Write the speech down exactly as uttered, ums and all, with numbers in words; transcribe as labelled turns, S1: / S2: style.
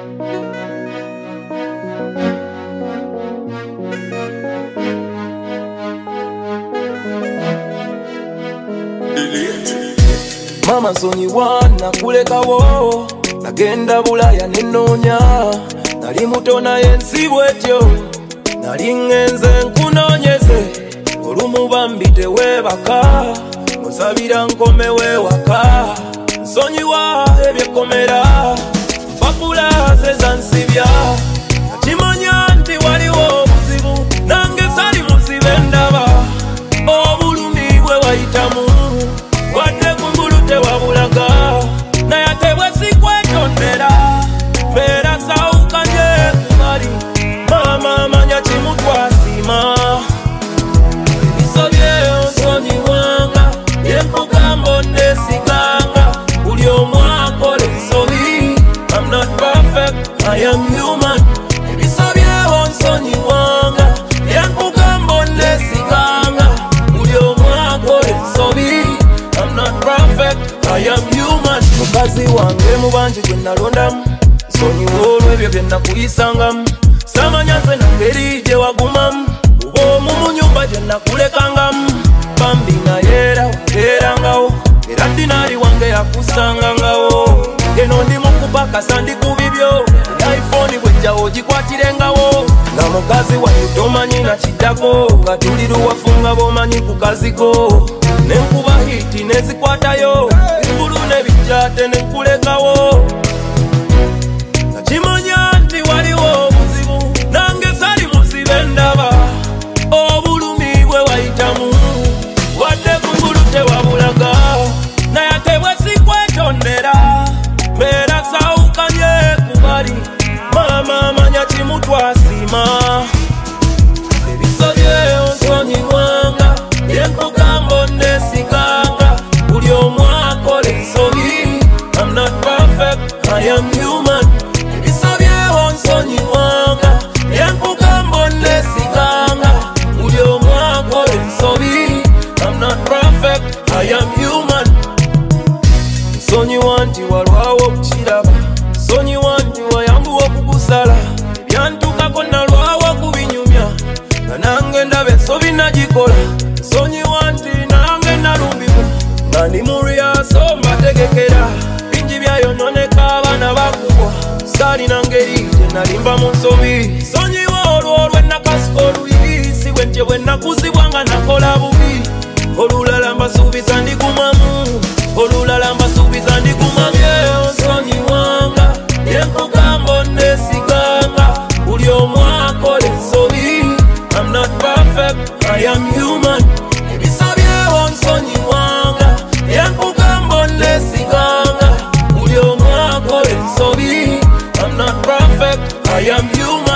S1: Mama nsonyiwa nakulekawo, nagenda Bulaya nenoonya, nali muto naye nsi bwetyo, nali ngenze nkunoonyeze, olumu bambi teweebaka, nsabira nkomewo ewaka. Nsonyiwa ebyekkomera, mpapula ze zansibya, nakimanya nti waliwo obuzibu, nange sali muzibe ndaba, obulumi bwe wayitamu wadde kungulu tewabulaga, naye ate bwe sikwetondera mbeera sawukanye kubali. Maama manya kimu twasiima, ebisobye onsonyiwanga, byempugamba onneesiganga, buli omu akola ensobi. I'm not perfect, I am human. Ebisobye onsonyiwanga, byempugamba onneesiganga, buli omu akola ensobi. I'm not perfect, I am human. Mukazi wange mu bangi gwe nalondamu, nsonyiwa olw'ebyo bye nakuyisangamu, samanya nze nangeri gye wagumamu, oba omu mu nnyumba gye nakulekangamu. Bambi naye era wabeerangawo, era dinaali wange yakusangangawo. Eno ndi mukupakasa ndi ku bibyo, iPhone bwejjawo gikwatirengawo, nga mukazi wange tomanyi nakiddako, nga tuli luwafu nga b'omanyi ku kaziko. Nenkuba hiti nezikwatayo, engulu n'ebijjate nenkulekawo, nakimanya nti waliwo obuzibu, nange sali muzibe ndaba, obulumi bwe wayitamu wadde kungulu tewabulaga, naye ate bwe sikwetondera mbeera sawukanye kubali. Maama manya kimu twasiima, ebisobye onsonyiwanga, byempugamba onneesiganga, buli omu akola ensobi. I'm not perfect, I am human. Ebisobye onsonyiwanga, byempugamba onneesiganga, buli omu akola ensobi. I'm not perfect, I am human. Nsonyiwa nti walwawo okukiraba, nsonyiwa nti wayanguwa okugusala, ebyantukako nalwawo okubinyumya, nga nange ndaba ensobi nagikola. Nsonyiwa nti nange nalumbibwa, nga ndi mu ryaso mbategekera, bingi byayononeka abaana bakubwa, saalina ngeri gye nalimba mu nsobi. Nsonyiwa olwo olw'ennakasuka oluyi, si bwe ntye bwe nakuzibwa nga nakola bubi, olulala mbasuubiza ndigumamu, olulala mbasuubiza ndigumamu. Onsonyiwanga, byempugamba onneesiganga, buli omu akola ensobi. I'm not perfect, I am human. Ebisobye onsonyiwanga, byempugamba onneesiganga, buli omu akola ensobi. I'm not perfect, I am human.